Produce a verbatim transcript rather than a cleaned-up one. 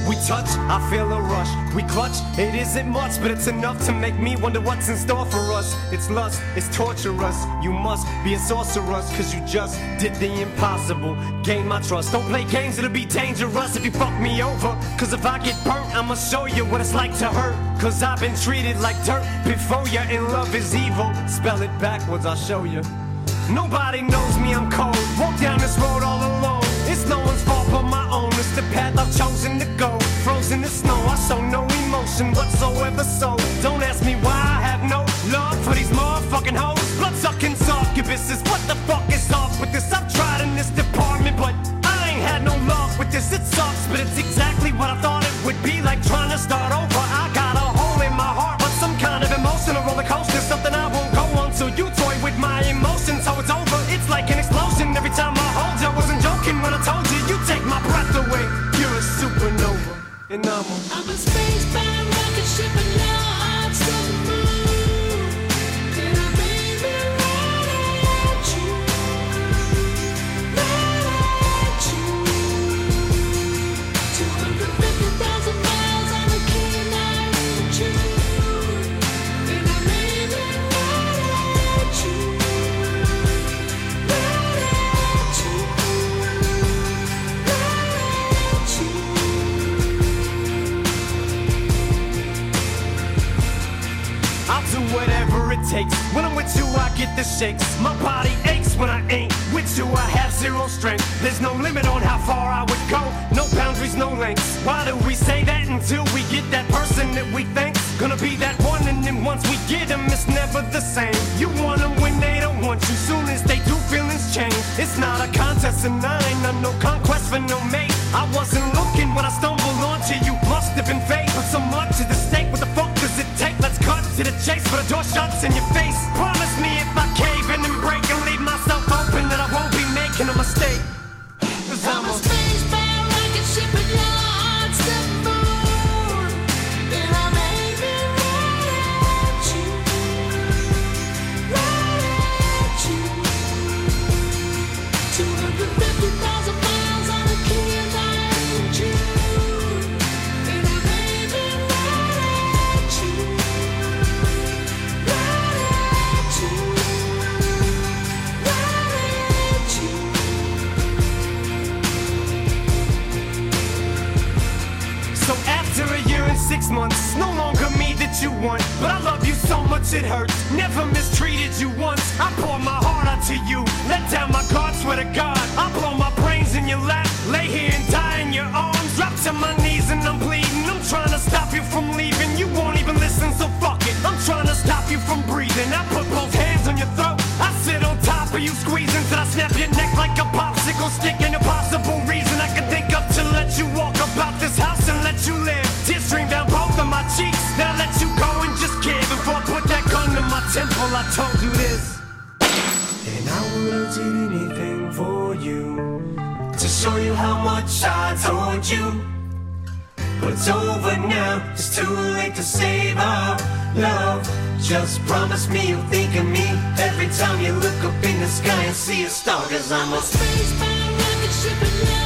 We touch, I feel a rush. We clutch, it isn't much, but it's enough to make me wonder what's in store for us. It's lust, it's torturous. You must be a sorceress, cause you just did the impossible. Gain my trust. Don't play games, it'll be dangerous if you fuck me over. Cause if I get burnt, I'ma show you what it's like to hurt. Cause I've been treated like dirt before you, and love is evil. Spell it backwards, I'll show you. Nobody knows me, I'm cold. Walk down this road all alone. It's no one's fault but my own. It's the path I've chosen to go. Frozen in snow, I show no emotion whatsoever. So don't ask me why I have no love for these motherfucking hoes. Blood-sucking succubuses. What the fuck is off with this? I've tried in this department, but I ain't had no luck with this. It sucks, but it's exactly what I thought it would be. Like trying to start over. I got a hole in my heart, but some kind of emotional roller coaster. Something I won't go on till you toy with my emotions. So it's over, it's like an explosion every time I hold you. I wasn't joking when I told you, you take my breath away. You're a supernova, and I'm a I'm a spacebound rocket ship and your heart's the moon. And I made me right at you, right at you. two hundred fifty thousand miles on a keen island June. And I made me right at you, right at you, right at you. I'll do whatever it takes. When I'm with you, I get the shakes. My body aches when I ain't with you. I have zero strength. There's no limit on how far I would go. No boundaries, no lengths. Why do we say that until we get that person that we think's gonna be that one? And then once we get them, it's never the same. You want them when they don't want you. Soon as they do, feelings change. It's not a contest, and I ain't on no conquest for no mate. I wasn't looking when I stumbled onto you. Must have been fate, but so much is at stake. What the fuck does it take? Let's cut to the chase, but the door shuts in your face. Promise me if I cave in and break and leave myself open, that I won't be making a mistake. Cause I'm I'm a a spacebound rocket ship and your heart's the moon. And I made me right at you, right at you. two hundred fifty thousand miles on a keen island June. And I made me right at you, right at you, right at you. So after a year and six months, no longer me that you want, but I love you so much it hurts. Never mistreated you once. I pour my heart out to you, let down my guard, swear to God. I blow my brains in your lap, lay here and die in your arms. Drop to my knees and I'm bleeding. I'm trying to stop you from leaving. You won't even listen, so fuck it. I'm trying to stop you from breathing. I put both hands on your throat. I sit on top of you, squeezing till I snap your neck like a popsicle stick. An impossible reason I can think of to let you walk about this house and let you live. Tears stream down both of my cheeks. Now I let you go and just give. Before I put that gun to my temple, I told you this. And I would've did anything for you, to show you how much I told you. But it's over now, it's too late to save our love. Just promise me you'll think of me every time you look up in the sky and see a star. Cause I'm a Spacebound rocket ship and